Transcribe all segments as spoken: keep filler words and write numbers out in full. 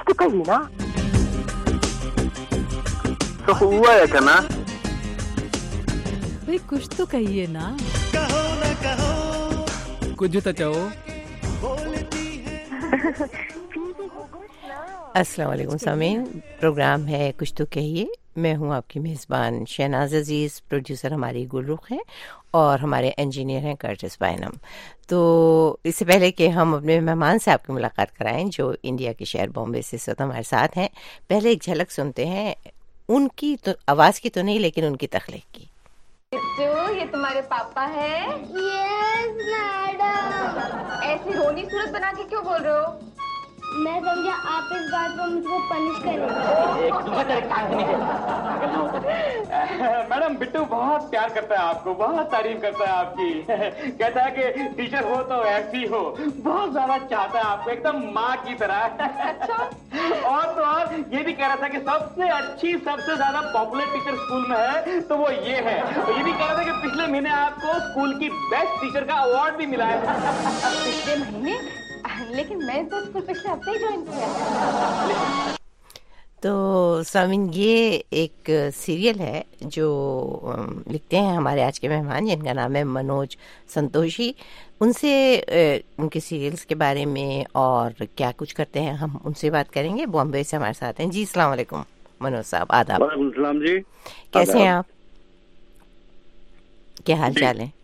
तो कहिए ना। तो हुआ है कहना भाई, कुछ तो कहिए ना। कहो ना कहो, कुछ तो चाहो। अस्सलाम वालेकुम सामीन, प्रोग्राम है कुछ तो कहिए। मैं हूं आपकी मेज़बान शहनाज अजीज़, प्रोड्यूसर हमारी गुलरुख हैं और हमारे इंजीनियर हैं कर्टिस बाइनम। तो इससे पहले कि हम अपने मेहमान से आपकी मुलाकात कराएं जो इंडिया के शहर बॉम्बे से इस वक्त हमारे साथ हैं, पहले एक झलक सुनते हैं उनकी, तो आवाज़ की तो नहीं लेकिन उनकी तख्लीक की। बिट्टू, ये तुम्हारे पापा है? Yes madam. ऐसी रोनी सूरत बना के क्यों बोल रहे हो? मैं समझा आप इस बात पर मुझको पनिश करेंगे। मैडम, बिट्टू बहुत प्यार करता है आपको, बहुत तारीफ करता है आपकी। कहता है कि टीचर हो तो ऐसी हो, बहुत ज्यादा चाहता है आपको, एकदम माँ की तरह। अच्छा। और तो और ये भी कह रहा था कि सबसे अच्छी, सबसे ज्यादा पॉपुलर टीचर स्कूल में है तो वो ये है। ये भी कह रहा था कि पिछले महीने आपको स्कूल की बेस्ट टीचर का अवार्ड भी मिला है। पिछले महीने? लेकिन मैं तो स्कूल पिछले हफ्ते ही ज्वाइन किया है। तो सामिन, ये एक सीरियल है जो लिखते हैं हमारे आज के मेहमान, जिनका नाम है मनोज संतोषी। उनसे उनके सीरियल्स के बारे में और क्या कुछ करते हैं हम उनसे बात करेंगे। बॉम्बे से हमारे साथ हैं जी। अस्सलाम वालेकुम मनोज साहब, आदाब। वालेकुम सलाम जी। कैसे हैं आप, क्या हाल चाल है?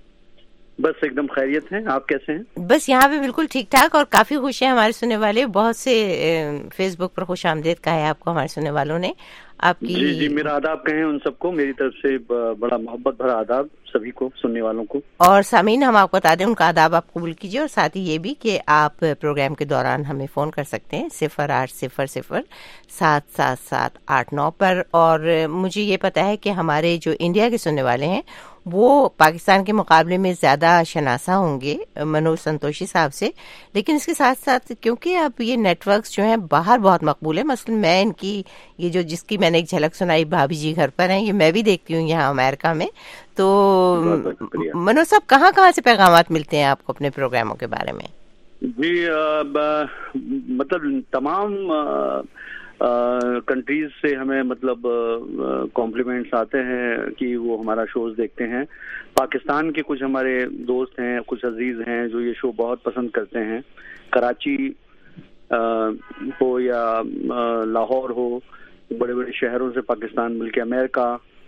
बस एकदम खैरियत है, आप कैसे हैं? बस यहाँ पे बिल्कुल ठीक ठाक और काफी खुश हैं हमारे सुनने वाले। बहुत से फेसबुक पर खुश आमदीद कहा है आपको हमारे सुनने वालों ने। आपकी जी जी, मेरा आदाब कहें उन सबको, मेरी तरफ से बड़ा मोहब्बत भरा आदाब सभी को, सुनने वालों को। और सामीन, हम आपको बता दें उनका आदाब आप कबूल कीजिए, और साथ ही ये भी कि आप प्रोग्राम के दौरान हमें फ़ोन कर सकते हैं सिफर आठ सिफर सिफर सात सात सात आठ नौ पर। और मुझे ये पता है कि हमारे जो इंडिया के सुनने वाले हैं वो पाकिस्तान के मुकाबले में ज़्यादा शनासा होंगे मनोज संतोषी साहब से, लेकिन इसके साथ साथ क्योंकि अब ये नेटवर्क्स जो हैं बाहर बहुत मकबूल है। मसलन मैं इनकी ये जो जिसकी मैंने एक झलक सुनाई, भाभी जी घर पर हैं, ये मैं भी देखती हूँ यहाँ अमेरिका में। तो मनोज साहब, कहाँ कहाँ से पैगामात मिलते हैं आपको अपने प्रोग्रामों के बारे में? जी आ, ब, मतलब तमाम कंट्रीज से हमें मतलब कॉम्प्लीमेंट्स आते हैं कि वो हमारा शोज देखते हैं। पाकिस्तान के कुछ हमारे दोस्त हैं, कुछ अजीज हैं जो ये शो बहुत पसंद करते हैं। कराची आ, हो या लाहौर हो, बड़े बड़े शहरों से पाकिस्तान मिलके अमेरिका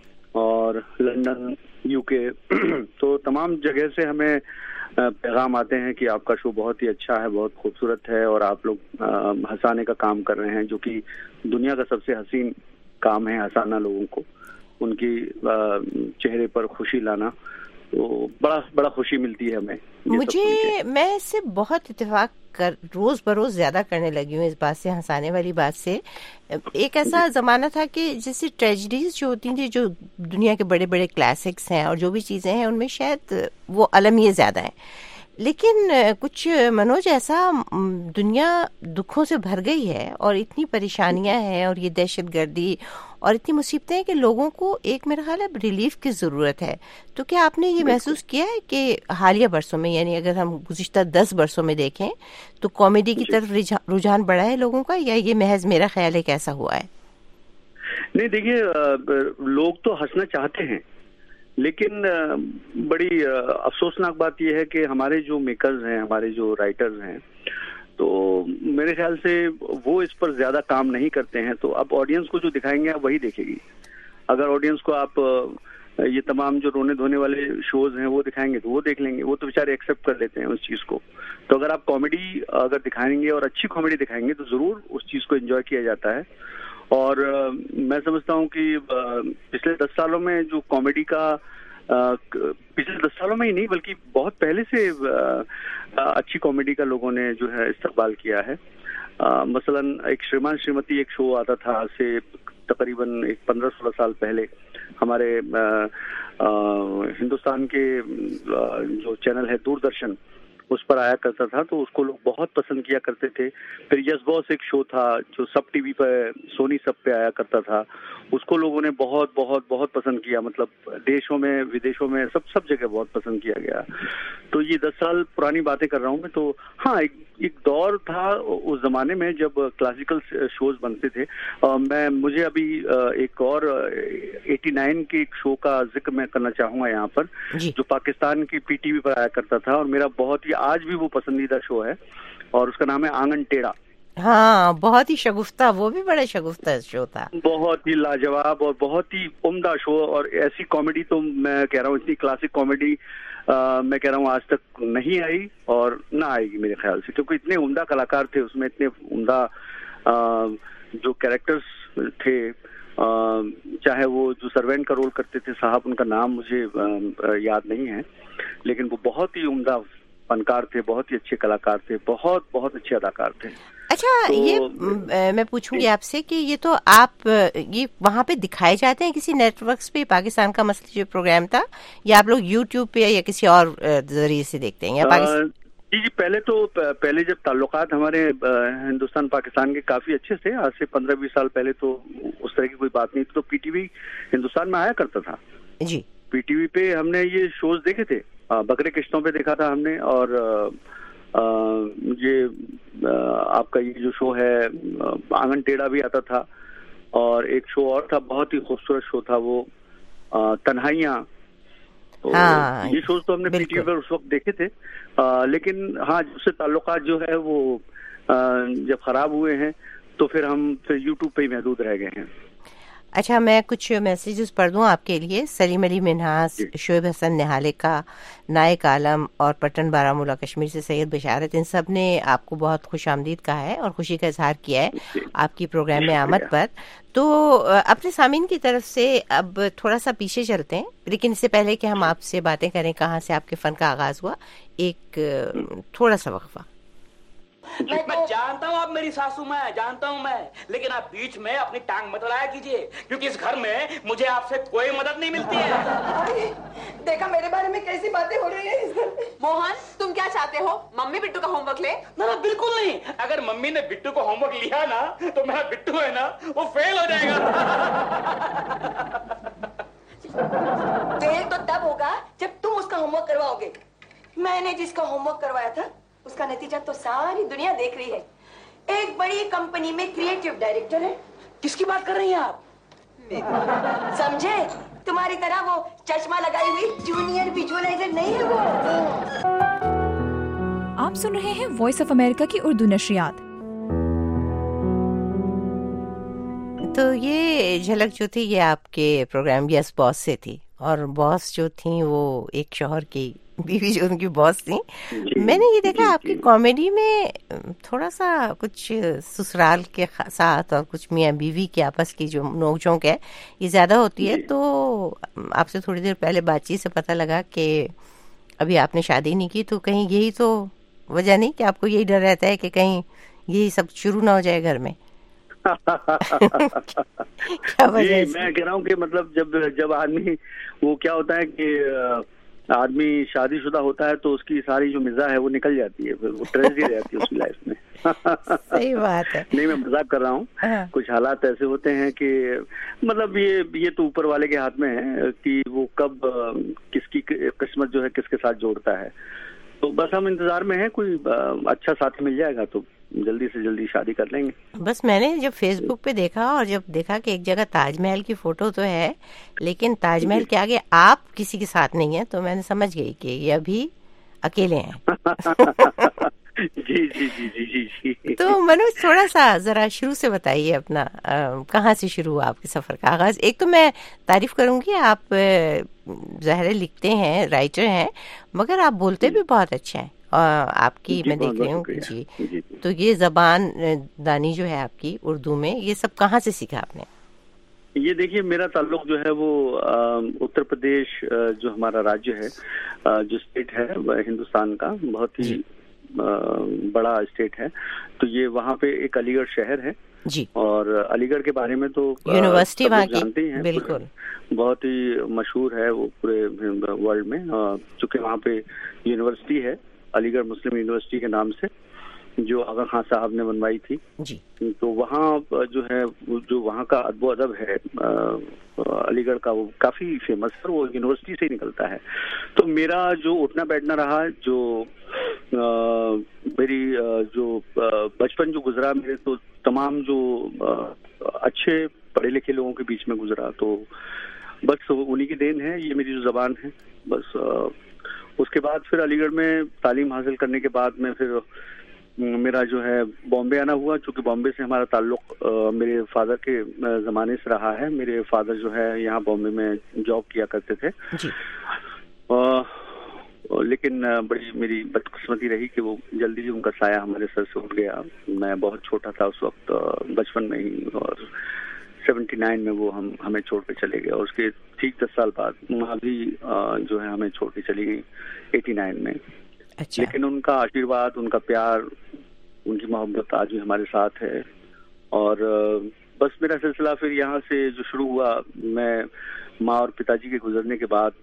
और लंदन, यूके तो तमाम जगह से हमें पैगाम आते हैं कि आपका शो बहुत ही अच्छा है, बहुत खूबसूरत है और आप लोग हंसाने का काम कर रहे हैं, जो कि दुनिया का सबसे हसीन काम है, हंसाना लोगों को, उनकी चेहरे पर खुशी लाना। तो बड़ा बड़ा खुशी मिलती है हमें। मुझे मैं इससे बहुत इत्तेफाक कर रोज बरोज ज्यादा करने लगी हूँ इस बात से, हंसाने वाली बात से। एक ऐसा जमाना था कि जैसे ट्रेजेडीज जो होती थी, जो दुनिया के बड़े बड़े क्लासिक्स हैं और जो भी चीजें हैं उनमें शायद वो अलमिये ज्यादा है, लेकिन कुछ मनोज ऐसा दुनिया दुखों से भर गई है और इतनी परेशानियां हैं और ये दहशतगर्दी और इतनी मुसीबतें हैं कि लोगों को एक मेरा ख्याल है रिलीफ की ज़रूरत है। तो क्या आपने ये महसूस किया है कि हालिया बरसों में, यानी अगर हम गुज़िश्ता दस बरसों में देखें तो कॉमेडी की तरफ रुझान बढ़ा है लोगों का, या ये महज मेरा ख्याल है कि ऐसा हुआ है? नहीं, देखिए, लोग तो हंसना चाहते हैं, लेकिन बड़ी अफसोसनाक बात यह है कि हमारे जो मेकर्स हैं, हमारे जो राइटर्स हैं, तो मेरे ख्याल से वो इस पर ज्यादा काम नहीं करते हैं। तो अब ऑडियंस को जो दिखाएंगे आप वही देखेगी। अगर ऑडियंस को आप ये तमाम जो रोने धोने वाले शोज हैं वो दिखाएंगे तो वो देख लेंगे, वो तो बेचारे एक्सेप्ट कर लेते हैं उस चीज को। तो अगर आप कॉमेडी अगर दिखाएंगे और अच्छी कॉमेडी दिखाएंगे तो जरूर उस चीज को एंजॉय किया जाता है। और मैं समझता हूँ कि पिछले दस सालों में जो कॉमेडी का पिछले दस सालों में ही नहीं बल्कि बहुत पहले से अच्छी कॉमेडी का लोगों ने जो है इस्तेमाल किया है। आ, मसलन एक श्रीमान श्रीमती एक शो आता था आज से तकरीबन एक पंद्रह सोलह साल पहले हमारे आ, आ, हिंदुस्तान के आ, जो चैनल है दूरदर्शन, उस पर आया करता था, तो उसको लोग बहुत पसंद किया करते थे। फिर यस बॉस एक शो था जो सब टीवी पर, सोनी सब पे आया करता था, उसको लोगों ने बहुत बहुत बहुत पसंद किया, मतलब देशों में विदेशों में सब सब जगह बहुत पसंद किया गया। तो ये दस साल पुरानी बातें कर रहा हूँ मैं। तो हाँ, एक, एक दौर था उस जमाने में जब क्लासिकल शोज बनते थे। आ, मैं मुझे अभी एक और नवासी के एक शो का जिक्र मैं करना चाहूंगा यहाँ पर, जो पाकिस्तान की पीटीवी पर आया करता था और मेरा बहुत ही आज भी वो पसंदीदा शो है, और उसका नाम है आंगन टेढ़ा। हाँ, बहुत ही शगुफ्ता, वो भी बड़ा शगुफ्ता शो था, बहुत ही लाजवाब और बहुत ही उम्दा शो। और ऐसी कॉमेडी तो मैं कह रहा हूँ, इतनी क्लासिक कॉमेडी आ, मैं कह रहा हूँ आज तक नहीं आई और ना आएगी मेरे ख्याल से, क्योंकि इतने उम्दा कलाकार थे उसमें, इतने उम्दा जो कैरेक्टर्स थे। आ, चाहे वो जो सर्वेंट का रोल करते थे साहब, उनका नाम मुझे आ, याद नहीं है, लेकिन वो बहुत ही उम्दा फनकार थे, बहुत ही अच्छे कलाकार थे, बहुत बहुत अच्छे अदाकार थे। अच्छा, तो ये आ, मैं पूछूंगी आपसे कि ये तो आप ये वहाँ पे दिखाए जाते हैं किसी नेटवर्क्स पे, पाकिस्तान का मसली जो प्रोग्राम था, या आप लोग यूट्यूब पे या किसी और जरिए से देखते हैं, या पाकिस्तान? जी जी, पहले तो पहले जब ताल्लुकात हमारे हिंदुस्तान पाकिस्तान के काफी अच्छे थे, आज से पंद्रह बीस साल पहले तो उस तरह की कोई बात नहीं थी, तो पीटीवी हिंदुस्तान में आया करता था जी। पीटीवी पे हमने ये शोज देखे थे, बकरे किश्तों पे देखा था हमने, और आ, ये आ, आपका ये जो शो है आंगन टेढ़ा भी आता था, और एक शो और था बहुत ही खूबसूरत शो था वो तन्हाइयाँ। तो हाँ, ये शोज तो हमने पीटीवी पर उस वक्त देखे थे, आ, लेकिन हाँ, उससे ताल्लुकात जो है वो आ, जब खराब हुए हैं तो फिर हम फिर यूट्यूब पे ही महदूद रह गए हैं। अच्छा, मैं कुछ मैसेजेस पढ़ दूं आपके लिए। सलीम अली मिन्हास, शोएब हसन निहाले का, नायक आलम और पटन बारामूला कश्मीर से सैयद बशारत, इन सब ने आपको बहुत खुश आमदीद कहा है और खुशी का इजहार किया है आपकी प्रोग्राम में आमद पर। तो अपने सामीन की तरफ से अब थोड़ा सा पीछे चलते हैं, लेकिन इससे पहले कि हम आपसे बातें करें कहाँ से आपके फन का आगाज हुआ, एक थोड़ा सा वक्फा। मैं, मैं जानता हूँ आप मेरी सासू माँ, जानता हूँ मैं, लेकिन आप बीच में अपनी टांग मत अड़ाया कीजिए, क्योंकि इस घर में मुझे आपसे कोई मदद नहीं मिलती है। देखा मेरे बारे में कैसी बातें हो रही है। मोहन, तुम क्या चाहते हो? मम्मी बिट्टू का होमवर्क ले? ना ना, बिल्कुल नहीं। अगर मम्मी ने बिट्टू को होमवर्क लिया ना, तो मेरा बिट्टू है ना, वो फेल हो जाएगा। फेल तो तब होगा जब तुम उसका होमवर्क करवाओगे। मैंने जिसका होमवर्क करवाया था उसका नतीजा तो सारी दुनिया देख रही है। एक बड़ी कंपनी में क्रिएटिव डायरेक्टर है। किसकी बात कर रही हैं आप? समझे? तुम्हारी तरह वो चश्मा लगाई हुई जूनियर विजुअलाइजर नहीं है वो। आप सुन रहे हैं वॉइस ऑफ अमेरिका की उर्दू नशरियात। तो ये झलक जो थी ये आपके प्रोग्राम यस बॉस से थी, और बॉस जो थी वो एक शौहर की बीवी जो उनकी बॉस थी। मैंने ये देखा आपकी कॉमेडी में थोड़ा सा कुछ ससुराल के साथ और कुछ मियाँ बीवी के आपस की जो नोकझोंक है ये ज्यादा होती है। तो आपसे थोड़ी देर पहले बातचीत से पता लगा कि अभी आपने शादी नहीं की, तो कहीं यही तो वजह नहीं कि आपको यही डर रहता है कि कहीं यही सब शुरू ना हो जाए घर में? क्या वजह? मैं कह रहा हूँ कि मतलब जब जब आदमी वो क्या होता है कि आदमी शादीशुदा होता है तो उसकी सारी जो मिजाज है वो निकल जाती है, वो ट्रेजेडी रहती है उसकी लाइफ में। सही बात है। नहीं, मैं मजाक कर रहा हूँ। कुछ हालात ऐसे होते हैं कि मतलब ये ये तो ऊपर वाले के हाथ में है कि वो कब किसकी किस्मत जो है किसके साथ जोड़ता है। तो बस हम इंतजार में हैं, कोई अच्छा साथी मिल जाएगा तो जल्दी से जल्दी शादी कर लेंगे। बस मैंने जब फेसबुक पे देखा और जब देखा कि एक जगह ताजमहल की फोटो तो है, लेकिन ताजमहल के आगे आप किसी के साथ नहीं है, तो मैंने समझ गई कि ये अभी अकेले हैं। जी जी जी जी जी जी। तो मनोज, थोड़ा सा जरा शुरू से बताइए अपना, कहाँ से शुरू हुआ आपके सफर का आगाज? एक तो मैं तारीफ करूंगी, आप ज़ाहिर लिखते हैं, राइटर हैं, मगर आप बोलते भी बहुत अच्छे हैं। आपकी मैं देख रही हूँ जी, जी। तो ये जबान दानी जो है आपकी उर्दू में, ये सब कहाँ से सीखा आपने? ये देखिए, मेरा ताल्लुक जो है वो उत्तर प्रदेश जो हमारा राज्य है, जो स्टेट है हिंदुस्तान का, बहुत ही बड़ा स्टेट है। तो ये वहाँ पे एक अलीगढ़ शहर है जी, और अलीगढ़ के बारे में तो यूनिवर्सिटी वहाँ की जानते हैं, बिल्कुल बहुत ही मशहूर है वो पूरे वर्ल्ड में, चूंकि वहाँ पे यूनिवर्सिटी है अलीगढ़ मुस्लिम यूनिवर्सिटी के नाम से, जो आगा खान साहब ने बनवाई थी जी। तो वहाँ जो है जो वहाँ का अदब अदब है अलीगढ़ का, वो काफी फेमस है, वो यूनिवर्सिटी से ही निकलता है। तो मेरा जो उठना बैठना रहा, जो आ, मेरी आ, जो बचपन जो गुजरा मेरे, तो तमाम जो आ, अच्छे पढ़े लिखे लोगों के बीच में गुजरा, तो बस उन्हीं की देन है, ये मेरी जो जबान है बस। आ, उसके बाद फिर अलीगढ़ में तालीम हासिल करने के बाद में फिर मेरा जो है बॉम्बे आना हुआ, क्योंकि बॉम्बे से हमारा ताल्लुक मेरे फादर के ज़माने से रहा है। मेरे फादर जो है यहाँ बॉम्बे में जॉब किया करते थे जी। आ, लेकिन बड़ी मेरी बदकिस्मती रही कि वो जल्दी ही उनका साया हमारे सर से उठ गया। मैं बहुत छोटा था उस वक्त, बचपन में ही, और सेवेंटी नाइन में वो हम हमें छोड़ के चले गए, और उसके ठीक दस साल बाद माँ भी जो है हमें छोड़ के चली गई एटी नाइन में। अच्छा। लेकिन उनका आशीर्वाद, उनका प्यार, उनकी मोहब्बत आज भी हमारे साथ है। और बस मेरा सिलसिला फिर यहाँ से जो शुरू हुआ, मैं माँ और पिताजी के गुजरने के बाद,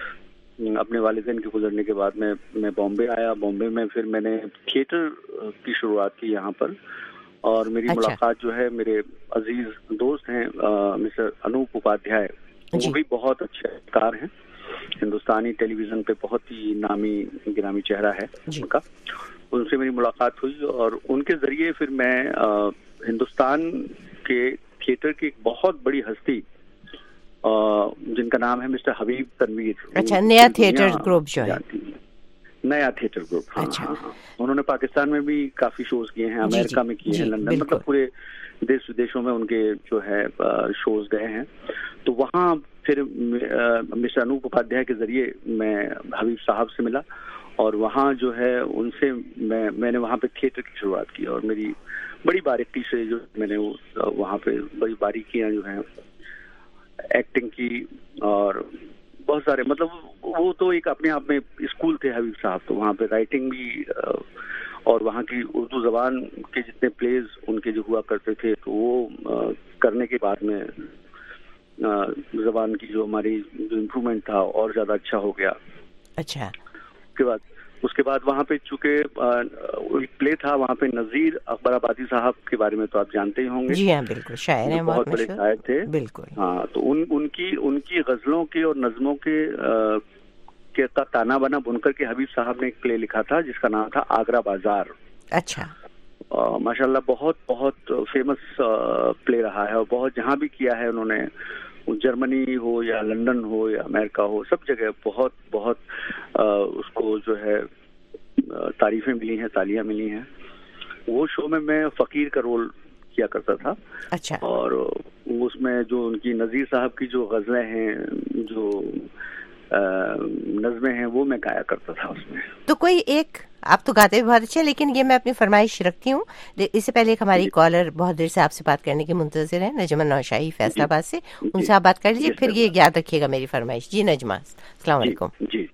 अपने वालिदैन के गुजरने के बाद मैं मैं बॉम्बे आया। बॉम्बे में फिर मैंने थिएटर की शुरुआत की यहाँ पर, और मेरी अच्छा। मुलाकात जो है मेरे अजीज दोस्त हैं मिस्टर अनूप उपाध्याय, वो भी बहुत अच्छे कलाकार हैं, हिंदुस्तानी टेलीविजन पे बहुत ही नामी गिरामी चेहरा है उनका। उनसे मेरी मुलाकात हुई, और उनके जरिए फिर मैं आ, हिंदुस्तान के थिएटर की एक बहुत बड़ी हस्ती, आ, जिनका नाम है मिस्टर हबीब तनवीर। अच्छा, नया थिएटर ग्रुप जो है, नया थिएटर ग्रुप। हाँ, अच्छा। हाँ, हाँ। उन्होंने पाकिस्तान में भी काफी शोज किए हैं, अमेरिका में किए हैं, लंदन, मतलब पूरे देश विदेशों में उनके जो है शोज गए हैं। तो वहाँ फिर मिस्टर अनूप उपाध्याय के जरिए मैं हबीब साहब से मिला, और वहाँ जो है उनसे मैं मैंने वहाँ पे थिएटर की शुरुआत की, और मेरी बड़ी बारीकी से जो मैंने वहाँ पे बड़ी बारीकियाँ जो हैं एक्टिंग की, और बहुत सारे, मतलब वो तो एक अपने आप में स्कूल थे हबीब साहब। तो वहाँ पे राइटिंग भी, और वहाँ की उर्दू जबान के जितने प्लेज उनके जो हुआ करते थे, तो वो करने के बाद में जबान की जो हमारी जो इम्प्रूवमेंट था और ज्यादा अच्छा हो गया। अच्छा। उसके बाद उसके बाद वहाँ पे चूंकि एक प्ले था वहाँ पे, नजीर अकबराबादी साहब के बारे में तो आप जानते ही होंगे। जी हाँ, बिल्कुल, शायर हैं, बहुत बड़े शायर थे। बिल्कुल। हाँ, तो उन उनकी उनकी गजलों के और नज्मों के आ, के का ताना बाना बुनकर के हबीब साहब ने एक प्ले लिखा था जिसका नाम था आगरा बाजार। अच्छा। माशाल्लाह बहुत बहुत फेमस प्ले रहा है, और बहुत जहाँ भी किया है उन्होंने, जर्मनी हो या लंदन हो या अमेरिका हो, सब जगह बहुत बहुत आ, उसको जो है तारीफें मिली हैं, तालियां मिली हैं। वो शो में मैं फकीर का रोल किया करता था। अच्छा। और उसमें जो उनकी नजीर साहब की जो गजलें हैं, जो नज़में हैं, वो मैं गाया करता था उसमें। तो कोई एक, आप तो गाते भी बहुत अच्छे, लेकिन ये मैं अपनी फरमाइश रखती हूँ। इससे पहले एक हमारी कॉलर बहुत देर से आपसे बात करने की मुंतजिर है, नजमा नौशाही फैसलाबाद से, उनसे आप बात कर लीजिए, फिर ये याद रखिएगा मेरी फरमाइश। जी नजमा, अस्सलाम वालेकुम। जी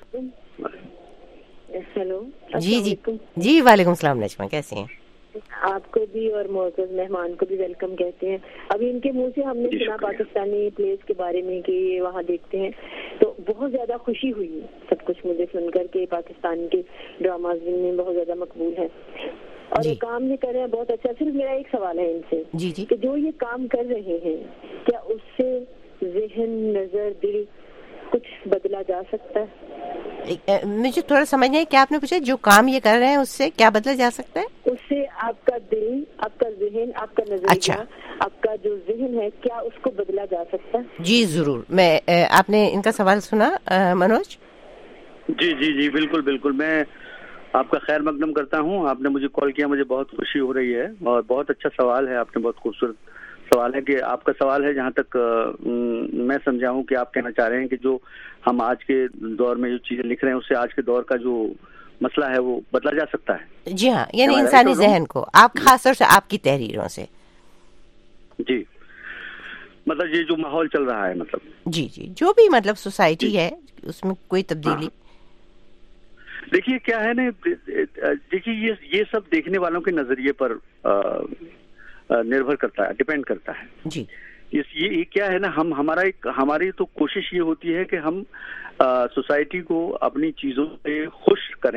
हेलो। जी जी जी वालेकुम सलाम। नजमा कैसी हैं? आपको भी और मौजूद मेहमान को भी वेलकम कहते हैं। अभी इनके मुंह से हमने सुना पाकिस्तानी प्लेस के बारे में कि ये वहाँ देखते हैं, तो बहुत ज्यादा खुशी हुई सब कुछ मुझे सुनकर के पाकिस्तान के ड्रामाज में बहुत ज्यादा मकबूल है और ये काम भी कर रहे हैं बहुत अच्छा। सिर्फ मेरा एक सवाल है इनसे जी जी। कि जो ये काम कर रहे हैं, क्या उससे जहन, नजर, दिल कुछ बदला जा सकता है? मुझे थोड़ा समझ नहीं, क्या आपने पूछा? जो काम ये कर रहे हैं उससे क्या बदला जा सकता है? उससे आपका दिल, आपका जहन, आपका नजरिया, अच्छा, आपका जो जहन है, क्या उसको बदला जा सकता है? जी जरूर। मैं आपने इनका सवाल सुना मनोज? जी जी जी बिल्कुल बिल्कुल। मैं आपका खैर मकदम करता हूँ। आपने मुझे कॉल किया, मुझे बहुत खुशी हो रही है, और बहुत अच्छा सवाल है आपने, बहुत खूबसूरत सवाल है। कि आपका सवाल है, जहाँ तक आ, मैं समझा हूँ कि आप कहना चाह रहे हैं कि जो हम आज के दौर में जो चीजें लिख रहे हैं, उससे आज के दौर का जो मसला है वो बदला जा सकता है। जी हाँ, यानी इंसानी जहन को, आप खासतौर से आपकी तहरीरों से। जी, मतलब ये जो माहौल चल रहा है, मतलब जी जी जो भी मतलब सोसाइटी है, उसमें कोई तब्दीली। देखिए क्या है ना, देखिए ये ये सब देखने वालों के नजरिए पर आ, निर्भर करता है, डिपेंड करता है जी। इस ये, ये क्या है ना, हम हमारा एक हमारी तो कोशिश ये होती है कि हम सोसाइटी को अपनी चीजों से खुश करें,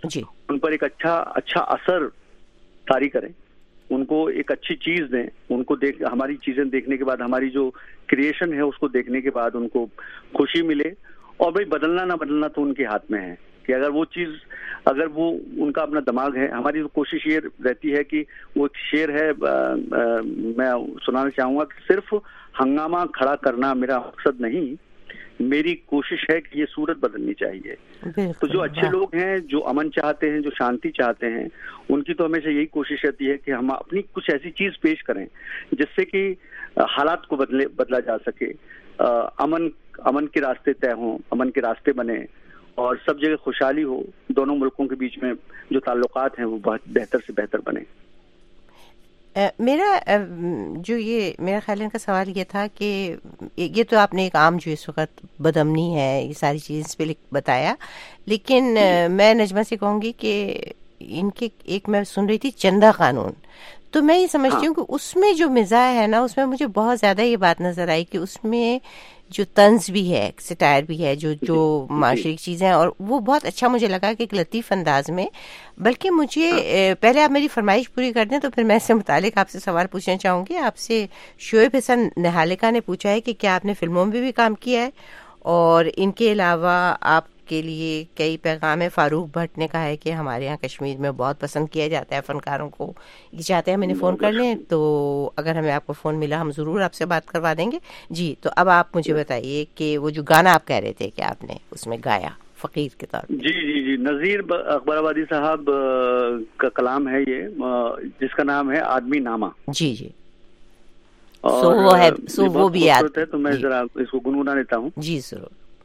जी, उन पर एक अच्छा अच्छा असर तारी करें, उनको एक अच्छी चीज दें, उनको देख हमारी चीजें देखने के बाद, हमारी जो क्रिएशन है उसको देखने के बाद उनको खुशी मिले। और भाई बदलना ना बदलना तो उनके हाथ में है कि अगर वो चीज, अगर वो उनका अपना दिमाग है, हमारी कोशिश ये रहती है कि वो एक शेर है, आ, आ, मैं सुनाना चाहूंगा कि सिर्फ हंगामा खड़ा करना मेरा मकसद नहीं, मेरी कोशिश है कि ये सूरत बदलनी चाहिए। तो जो अच्छे लोग हैं, जो अमन चाहते हैं, जो शांति चाहते हैं, उनकी तो हमेशा यही कोशिश रहती है कि हम अपनी कुछ ऐसी चीज पेश करें जिससे कि हालात को बदले बदला जा सके, अमन अमन के रास्ते तय हों, अमन के रास्ते बने और सब जगह खुशहाली हो, दोनों मुल्कों के बीच में जो ताल्लुकात हैं वो बहुत बेहतर से बेहतर बने। Uh, मेरा uh, जो ये मेरा ख्याल इनका सवाल ये था कि ये तो आपने एक आम जो इस वक्त बदअमनी है, ये सारी चीज़ इस पे बताया, लेकिन uh, मैं नजमा से कहूँगी कि इनके एक मैं सुन रही थी चंदा कानून, तो मैं ये समझती हूँ कि उसमें जो मिजाज है ना, उसमें मुझे बहुत ज़्यादा ये बात नज़र आई कि उसमें जो तंज भी है, सिटायर भी है, जो जो माशरी चीज़ें हैं, और वो बहुत अच्छा मुझे लगा कि एक लतीफ़ अंदाज में। बल्कि मुझे पहले आप मेरी फरमाइश पूरी कर दें तो फिर मैं इससे मुतालिक आपसे सवाल पूछना चाहूँगी। आपसे शोएब हसन निहालिका ने पूछा है कि क्या आपने फिल्मों में भी काम किया है, और इनके अलावा आप के लिए कई पैगाम है। फारूक भट्ट ने कहा है कि हमारे यहाँ कश्मीर में बहुत पसंद किया जाता है फनकारों को, ये चाहते हैं मैंने फ़ोन कर लें, तो अगर हमें आपको फ़ोन मिला हम ज़रूर आपसे बात करवा देंगे। जी, तो अब आप मुझे बताइए कि वो जो गाना आप कह रहे थे कि आपने उसमें गाया फ़कीर के तौर पर। जी जी जी नज़ीर अकबराबादी साहब का कलाम है ये, जिसका नाम है आदमी नामा। जी जी, सो वो है, सो वो भी याद है, तो मैं जरा इसको गुनगुना लेता हूँ। जी जरूर।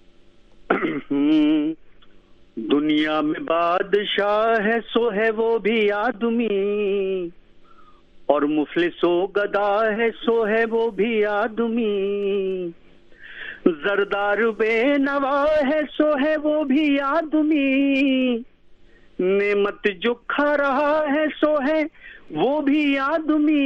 दुनिया में बादशाह है सो है वो भी आदमी, और मुफलिसो गदा है सो है वो भी आदमी, जरदार बेनवा है सो है वो भी आदमी, नेमत जो खा रहा है सो है वो भी आदमी,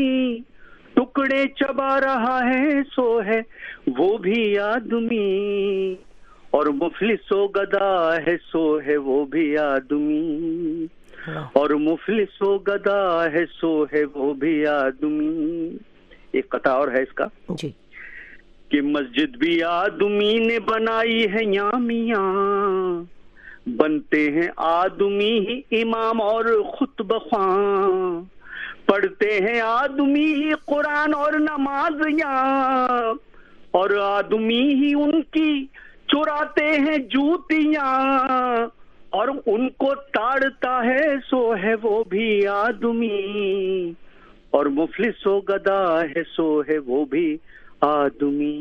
टुकड़े चबा रहा है सो है वो भी आदमी, और मुफलिसो गदा है सो है वो भी आदमी, और मुफलिसो गदा है सो है वो भी आदमी। एक कथा और है इसका जी, कि मस्जिद भी आदमी ने बनाई है या मियां, बनते हैं आदमी ही इमाम और खुतबा ख्वां, पढ़ते हैं आदमी ही कुरान और नमाजियां, और आदमी ही उनकी चुराते हैं जूतियां, और उनको ताड़ता है सो है वो भी आदमी, और मुफलिसो गदा है सो है वो भी आदमी।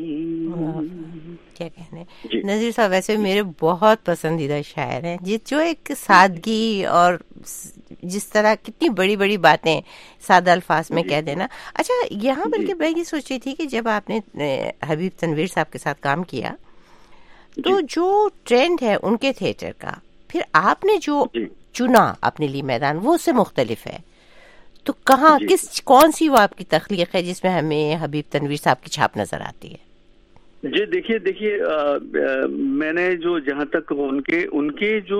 क्या कहने नजीर साहब, वैसे मेरे बहुत पसंदीदा शायर हैं जी, जो एक सादगी और जिस तरह कितनी बड़ी बड़ी बातें सादा अल्फाज में कह देना। अच्छा, यहाँ बल्कि मैं ये सोच रही थी कि जब आपने हबीब तनवीर साहब के साथ काम किया तो जो ट्रेंड है उनके थिएटर का, फिर आपने जो चुना अपने लिए मैदान वो उससे मुख्तलिफ है, तो कहाँ किस कौन सी वो आपकी तख्लीक है जिसमें हमें हबीब तनवीर साहब की छाप नजर आती है? जी देखिए देखिए मैंने जो जहाँ तक उनके उनके जो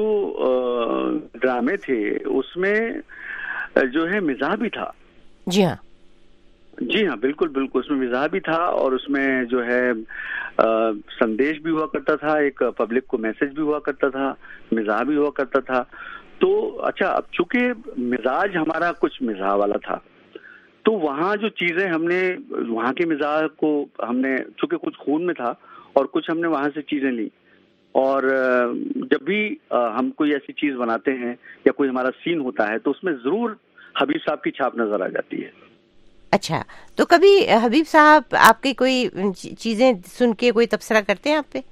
ड्रामे थे उसमें जो है मिजाह भी था। जी हाँ जी हाँ बिल्कुल बिल्कुल, उसमें मिजाह भी था, और उसमें जो है आ, संदेश भी हुआ करता था, एक पब्लिक को मैसेज भी हुआ करता था, मिजाह भी हुआ करता था। तो अच्छा, अब चूंकि मिजाज हमारा कुछ मिजाह वाला था, तो वहाँ जो चीजें हमने वहाँ के मिजाज को हमने, चूंकि कुछ खून में था और कुछ हमने वहाँ से चीजें ली, और जब भी हम कोई ऐसी चीज बनाते हैं या कोई हमारा सीन होता है तो उसमें जरूर हबीब साहब की छाप नजर आ जाती है। अच्छा, तो कभी हबीब साहब आपकी कोई चीजें सुन के कोई तबसरा करते हैं आप पे?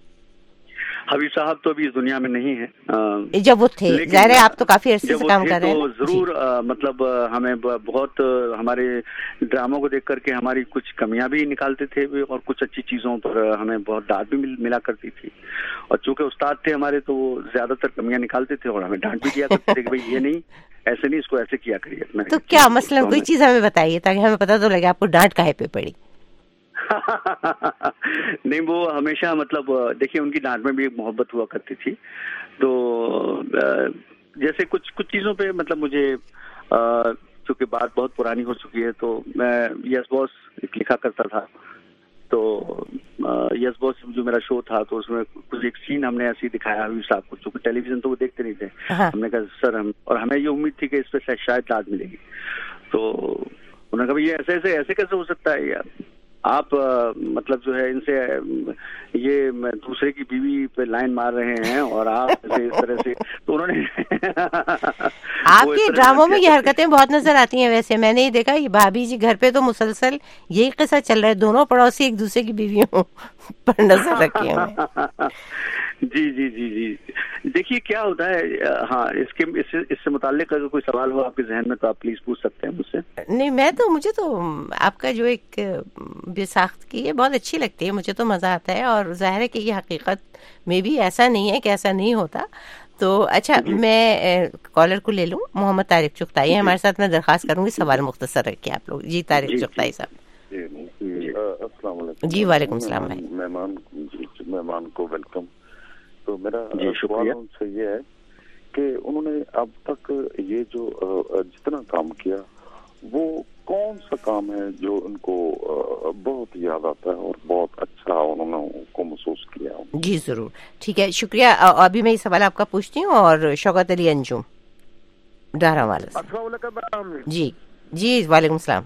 हबीब साहब तो अभी इस दुनिया में नहीं है। जब वो थे, जाहिर है आप तो काफी अरसे से काम कर रहे हैं। तो जरूर आ, मतलब हमें बहुत हमारे ड्रामों को देख करके हमारी कुछ कमियां भी निकालते थे, और कुछ अच्छी चीजों पर हमें बहुत डांट भी मिल, मिला करती थी, और चूंकि उस्ताद थे हमारे तो वो ज्यादातर कमियां निकालते थे और हमें डांट भी दिया करते थे कि भाई ये नहीं, ऐसे नहीं, इसको ऐसे किया करिए। तो क्या मसलन कोई चीज हमें बताइए ताकि हमें पता तो लगे आपको डांट काहे पे पड़ी। नहीं, वो हमेशा मतलब देखिए उनकी डांट में भी एक मोहब्बत हुआ करती थी। तो जैसे कुछ कुछ चीज़ों पे मतलब मुझे क्योंकि बात बहुत पुरानी हो चुकी है, तो मैं यस बॉस लिखा करता था। तो यस बॉस जो मेरा शो था, तो उसमें कुछ एक सीन हमने ऐसे ही दिखाया हबीब साहब को, क्योंकि टेलीविजन तो वो देखते नहीं थे। हाँ। हमने कहा सर हम, और हमें ये उम्मीद थी कि इस पे शायद दाद मिलेगी। तो उन्होंने कहा ये ऐसे ऐसे ऐसे कैसे हो सकता है यार, आप आ, मतलब जो है इनसे ये दूसरे की बीवी पे लाइन मार रहे हैं और आप ऐसे इस तरह से। तो उन्होंने आपके ड्रामों में ये हरकतें बहुत नजर आती हैं। वैसे मैंने ये देखा कि भाभी जी घर पे तो मुसलसल यही किस्सा चल रहा है, दोनों पड़ोसी एक दूसरे की बीवियों पर नजर रखे हैं। जी जी जी जी देखिए क्या होता है, हाँ इसके इससे इससे मुताल्लिक अगर कोई सवाल हो आपके जहन में तो आप प्लीज पूछ सकते हैं मुझसे। नहीं, मैं तो मुझे तो आपका जो एक बेसाख्त की है बहुत अच्छी लगती है, मुझे तो मजा आता है। और जाहिर है कि ये हकीकत में भी ऐसा नहीं है कि ऐसा नहीं होता। तो अच्छा, मैं कॉलर को ले लूं। मोहम्मद तारिक चुगताई है हमारे साथ। मैं दरख्वास्त करूंगी सवाल मुख्तसर रखिए आप लोग। जी तारिक चुगताई साहब। जी वालेकुम सलाम भाई। मेहमान मेहमान को वेलकम। तो मेरा सवाल उनसे ये है कि उन्होंने अब तक ये जो जितना काम किया वो कौन सा काम है जो उनको बहुत याद आता है और बहुत अच्छा उन्होंने उनको महसूस किया? जी जरूर, ठीक है, शुक्रिया। अभी मैं ये सवाल आपका पूछती हूँ। और शौकत अली अंजुम डारा वाला। जी जी वालेकुम सलाम।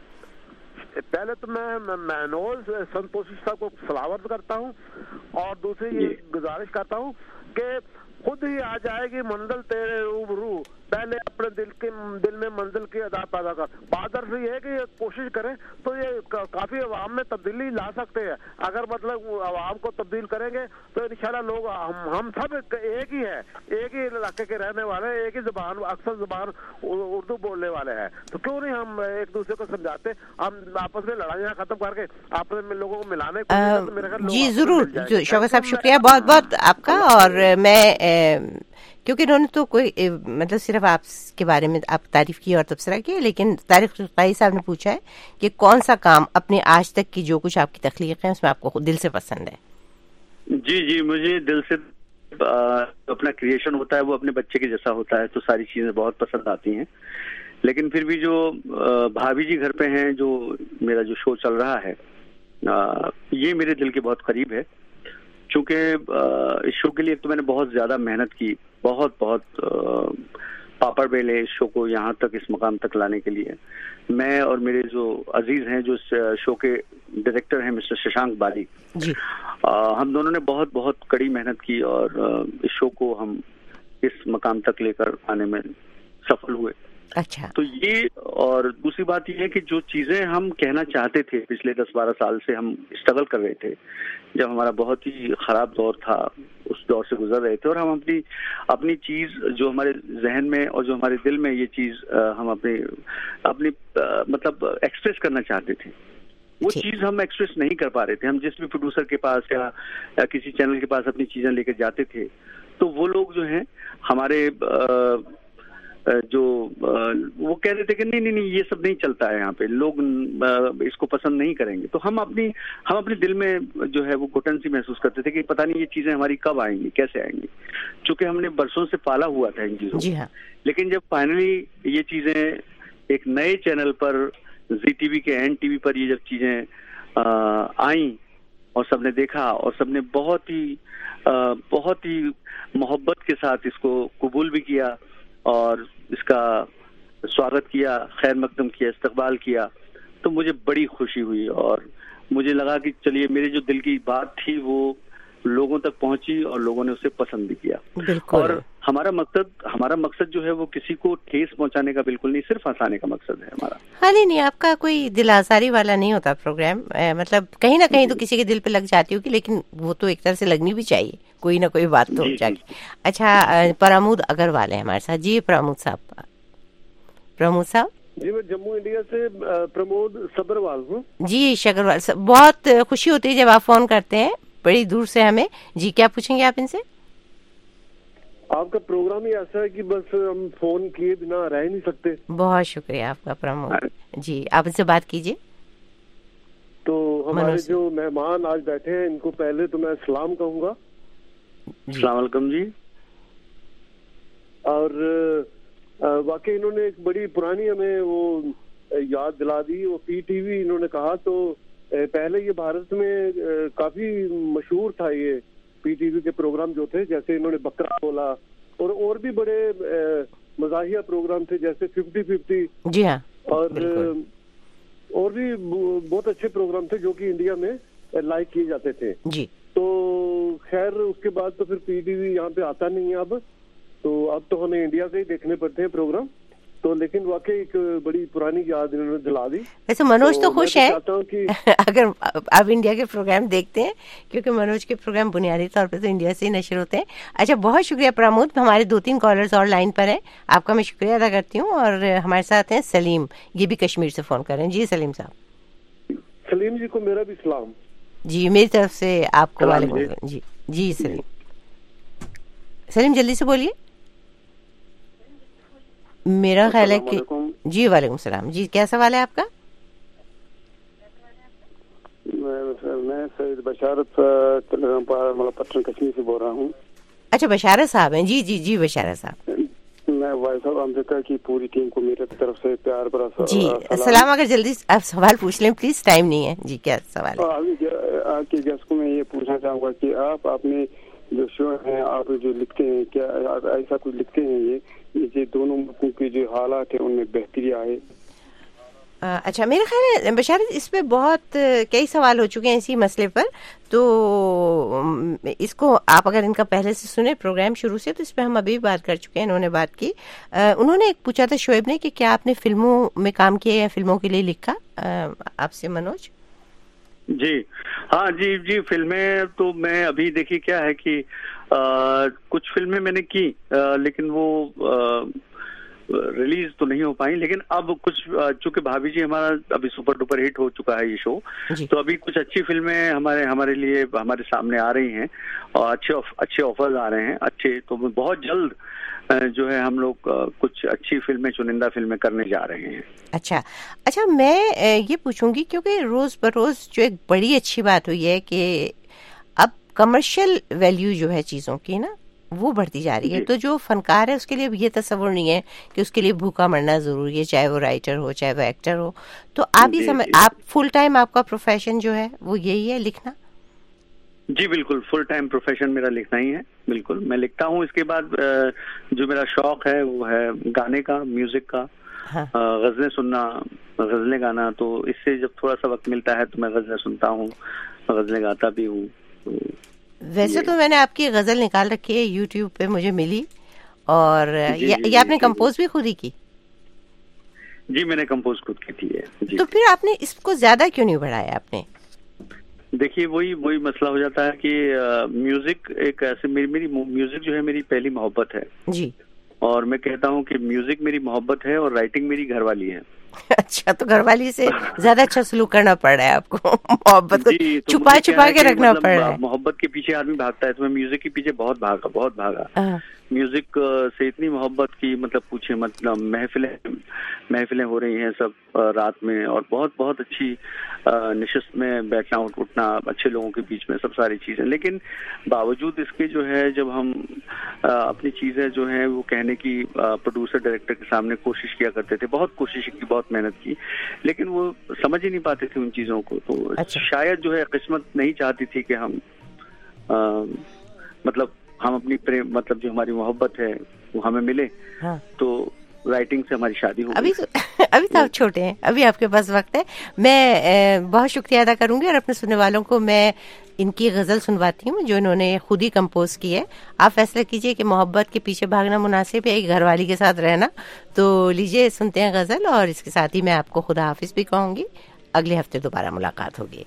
पहले तो मैं मैनोज संतोषी साहब को सलावत करता हूँ और दूसरी ये गुजारिश करता हूँ कि खुद ही आ जाएगी मंजिल तेरे रूबरू, पहले अपने दिल के दिल में मंजिल की अदा पैदा कर। बादर से ये है कि ये कोशिश करें तो ये काफी अवाम में तब्दीली ला सकते हैं। अगर मतलब अवाम को तब्दील करेंगे तो इंशाल्लाह लोग हम हम सब एक ही है, एक ही इलाके के रहने वाले, एक ही जुबान अक्सर जुबान उर्दू बोलने वाले हैं। तो क्यों नहीं हम एक दूसरे को समझाते, हम आपस में लड़ाइयाँ खत्म करके आपस में लोगों को मिलाने को। तो मेरे ख्याल जी जरूर शौकत साहब, शुक्रिया बहुत बहुत आपका। और मैं क्योंकि इन्होंने तो कोई मतलब सिर्फ आपके बारे में आप तारीफ की और तबसरा किया, लेकिन तारिक चुगताई साहब ने पूछा है कि कौन सा काम अपने आज तक की जो कुछ आपकी तख्लीक है उसमें आपको दिल से पसंद है? जी जी मुझे दिल से आ, अपना क्रिएशन होता है वो अपने बच्चे के जैसा होता है, तो सारी चीजें बहुत पसंद आती हैं। लेकिन फिर भी जो भाभी जी घर पे हैं, जो मेरा जो शो चल रहा है, आ, ये मेरे दिल के बहुत करीब है। चूंकि इस शो के लिए तो मैंने बहुत ज्यादा मेहनत की, बहुत बहुत पापड़ बेले इस शो को यहाँ तक इस मकाम तक लाने के लिए। मैं और मेरे जो अजीज हैं जो शो के डायरेक्टर हैं मिस्टर शशांक बाली जी, आ, हम दोनों ने बहुत बहुत कड़ी मेहनत की और आ, इस शो को हम इस मकाम तक लेकर आने में सफल हुए। अच्छा, तो ये और दूसरी बात ये है कि जो चीजें हम कहना चाहते थे पिछले दस बारह साल से हम स्ट्रगल कर रहे थे, जब हमारा बहुत ही खराब दौर था उस दौर से गुजर रहे थे, और हम अपनी अपनी चीज जो हमारे जहन में और जो हमारे दिल में ये चीज हम अपनी अपनी मतलब एक्सप्रेस करना चाहते थे, वो चीज हम एक्सप्रेस नहीं कर पा रहे थे। हम जिस भी प्रोड्यूसर के पास या, या किसी चैनल के पास अपनी चीजें लेकर जाते थे, तो वो लोग जो हैं हमारे आ, जो वो कह रहे थे कि नहीं नहीं नहीं ये सब नहीं चलता है, यहाँ पे लोग इसको पसंद नहीं करेंगे। तो हम अपनी हम अपने दिल में जो है वो घुटन सी महसूस करते थे कि पता नहीं ये चीजें हमारी कब आएंगी, कैसे आएंगी, क्योंकि हमने बरसों से पाला हुआ था इन चीजों को। लेकिन जब फाइनली ये चीजें एक नए चैनल पर, जी टीवी के एन टीवी पर ये जब चीजें आई और सबने देखा और सबने बहुत ही आ, बहुत ही मोहब्बत के साथ इसको कबूल भी किया और इसका स्वागत किया, खैर मकदम किया, इस्तकबाल किया, तो मुझे बड़ी खुशी हुई और मुझे लगा कि चलिए मेरे जो दिल की बात थी वो लोगों तक पहुंची और लोगों ने उसे पसंद भी किया। और हमारा मकसद हमारा मकसद जो है वो किसी को ठेस पहुंचाने का बिल्कुल नहीं, सिर्फ हंसाने का मकसद है हमारा। हाँ नहीं नहीं, आपका कोई दिल आजारी वाला नहीं होता प्रोग्राम, ए, मतलब कहीं ना कहीं तो किसी के दिल पे लग जाती होगी, लेकिन वो तो एक तरह से लगनी भी चाहिए, कोई ना कोई बात तो जाएगी। अच्छा, प्रमोद अग्रवाल है हमारे साथ। जी प्रमोद साहब। प्रमोद साहब जी, मैं जम्मू इंडिया से प्रमोद सब्रवाल हूँ। जी शगरवाल, बहुत खुशी होती है जब आप फोन करते हैं बड़ी दूर से हमें। जी क्या पूछेंगे आप इनसे? आपका प्रोग्राम ही ऐसा है कि बस हम फोन किए बिना रह नहीं सकते। बहुत शुक्रिया आपका प्रमोद जी, आप इनसे बात कीजिए। तो हमारे जो मेहमान आज बैठे हैं इनको पहले तो मैं सलाम कहूँगा। अस्सलाम वालेकुम जी। और वाकई इन्होंने एक बड़ी पुरानी हमें वो याद दिला दी। वो पीटीवी इन्होंने कहा तो पहले ये भारत में काफी मशहूर था ये पीटीवी के प्रोग्राम जो थे, जैसे इन्होंने बकरा बोला और और भी बड़े मज़ाहिया प्रोग्राम थे जैसे फिफ्टी फिफ्टी। जी हाँ। और और भी बहुत अच्छे प्रोग्राम थे जो कि इंडिया में लाइक किए जाते थे जी। तो खैर उसके बाद तो फिर पीटीवी यहाँ पे आता नहीं है अब, तो अब तो हमें इंडिया से ही देखने पड़ते हैं प्रोग्राम। तो लेकिन वाकई एक बड़ी पुरानी याद इन्होंने दिला दी। वैसे मनोज तो, तो खुश है कि... अगर आप इंडिया के प्रोग्राम देखते हैं, क्योंकि मनोज के प्रोग्राम बुनियादी तौर पे तो इंडिया से ही नशर होते हैं। अच्छा, बहुत शुक्रिया प्रमोद। हमारे दो तीन कॉलर्स और लाइन पर हैं, आपका मैं शुक्रिया अदा करती हूँ। और हमारे साथ हैं सलीम, ये भी कश्मीर से फोन कर रहे हैं। जी सलीम साहब। सलीम जी को मेरा भी सलाम। जी मेरी तरफ से आपको वालेकुम। जी जी सलीम सलीम जल्दी से बोलिए। मेरा ख्याल है कि जी वालेकुम सलाम। जी क्या सवाल है आपका? मैं मैं सैयद बशारत मतलब पटना कश्मीर से बोल रहा हूँ। अच्छा बशारत साहब हैं। जी जी जी बशारत साहब। मैं वॉइस ऑफ अमेरिका की पूरी टीम को मेरे तरफ से प्यार भरा जी सलाम। अगर जल्दी आप सवाल पूछ लें प्लीज, टाइम नहीं है। जी क्या सवाल है? अभी आपके गेस्ट को मैं ये पूछना चाहूँगा कि आप अपने जो शो है आप जो लिखते हैं, क्या ऐसा कुछ लिखते हैं ये ये दोनों मुल्कों के जो हालात है उनमें बेहतरी आए? अच्छा, मेरा ख्याल है बशारत इस पे बहुत कई सवाल हो चुके हैं इसी मसले पर, तो इसको आप अगर इनका पहले से सुने प्रोग्राम शुरू से तो इस पे हम अभी बात कर चुके हैं। इन्होंने बात की, उन्होंने एक पूछा था शोएब ने कि क्या आपने फिल्मों में काम किया या फिल्मों के लिए लिखा? आपसे मनोज। जी हाँ जी जी फिल्में तो मैं अभी देखिए क्या है कि आ, कुछ फिल्में मैंने की आ, लेकिन वो आ, रिलीज तो नहीं हो पाई। लेकिन अब कुछ चूंकि भाभी जी हमारा अभी सुपर डुपर हिट हो चुका है ये शो, तो अभी कुछ अच्छी फिल्में हमारे हमारे लिए हमारे सामने आ रही हैं और अच्छे अच्छे ऑफर्स आ रहे हैं अच्छे। तो बहुत जल्द जो है हम लोग कुछ अच्छी फिल्में, चुनिंदा फिल्में करने जा रहे हैं। अच्छा अच्छा मैं ये पूछूंगी क्योंकि रोज बरोज जो एक बड़ी अच्छी बात हुई है कि अब कमर्शियल वैल्यू जो है चीजों की ना वो बढ़ती जा रही है, तो जो फनकार है उसके लिए ये तस्वुर नहीं है कि उसके लिए भूखा मरना जरूरी है, चाहे वो राइटर हो चाहे वो एक्टर हो। तो आप ये समझ, आप फुल टाइम आपका प्रोफेशन जो है वो यही है, लिखना? जी बिल्कुल, फुल टाइम प्रोफेशन मेरा लिखना ही है। बिल्कुल मैं लिखता हूँ। इसके बाद जो मेरा शौक है वो है गाने का, म्यूजिक का, हाँ। गजलें सुनना, गजलें गाना। तो इससे जब थोड़ा सा वक्त मिलता है तो मैं गजलें सुनता हूँ, गजलें गाता भी हूँ। तो वैसे तो मैंने आपकी गजल निकाल रखी है यूट्यूब पे, मुझे मिली। और जी, ये, जी, ये आपने कंपोज भी खुद ही की? जी मैंने कंपोज खुद की थी है। तो फिर आपने इसको ज्यादा क्यों नहीं बढ़ाया आपने? देखिए वही वही मसला हो जाता है कि म्यूजिक एक ऐसे मेरी मेरी म्यूजिक जो है मेरी पहली मोहब्बत है जी। और मैं कहता हूँ कि म्यूजिक मेरी मोहब्बत है और राइटिंग मेरी घरवाली है। अच्छा, तो घरवाली से ज्यादा अच्छा सलूक करना पड़ रहा है आपको, मोहब्बत को तो छुपा छुपा के रखना मतलब पड़ रहा है। मोहब्बत के पीछे आदमी भागता है, तो मैं म्यूजिक के पीछे बहुत भागा बहुत भागा म्यूजिक से इतनी मोहब्बत की मतलब पूछे मतलब महफिलें महफिलें हो रही हैं सब रात में, और बहुत बहुत अच्छी निशिस्त में बैठना उठना अच्छे लोगों के बीच में, सब सारी चीजें। लेकिन बावजूद इसके जो है जब हम अपनी चीजें जो है वो कहने की प्रोड्यूसर डायरेक्टर के सामने कोशिश किया करते थे, बहुत कोशिश की, बहुत मेहनत की, लेकिन वो समझ ही नहीं पाते थे उन चीजों को। तो अच्छा। शायद जो है किस्मत नहीं चाहती थी कि हम आ, मतलब हम अपनी प्रेम मतलब जो हमारी मोहब्बत है वो हमें मिले। हाँ। तो राइटिंग से हमारी शादी हो अभी तो अभी तो आप छोटे हैं, अभी आपके पास वक्त है। मैं बहुत शुक्रिया अदा करूंगी और अपने सुनने वालों को मैं इनकी गजल सुनवाती हूँ जो इन्होंने खुद ही कंपोज की है। आप फैसला कीजिए कि मोहब्बत के पीछे भागना मुनासिब है, एक घरवाली के साथ रहना। तो लीजिए सुनते हैं गजल, और इसके साथ ही मैं आपको खुदा हाफिज भी कहूंगी। अगले हफ्ते दोबारा मुलाकात होगी।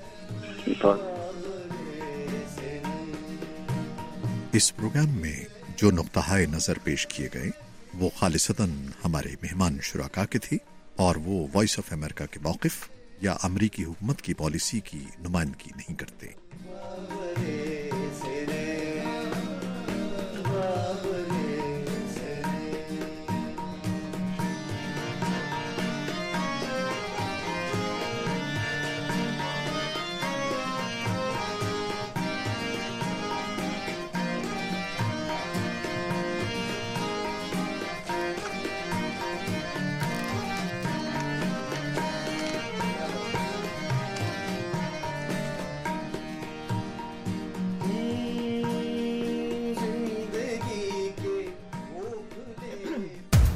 इस प्रोग्राम में जो नुक्ता-ए नजर पेश किए गए वो खालिसतन हमारे मेहमान शुराका के थे, और वो वॉइस ऑफ अमेरिका के मौक़िफ़ या अमरीकी हुकूमत की पॉलिसी की नुमाइंदगी नहीं करते।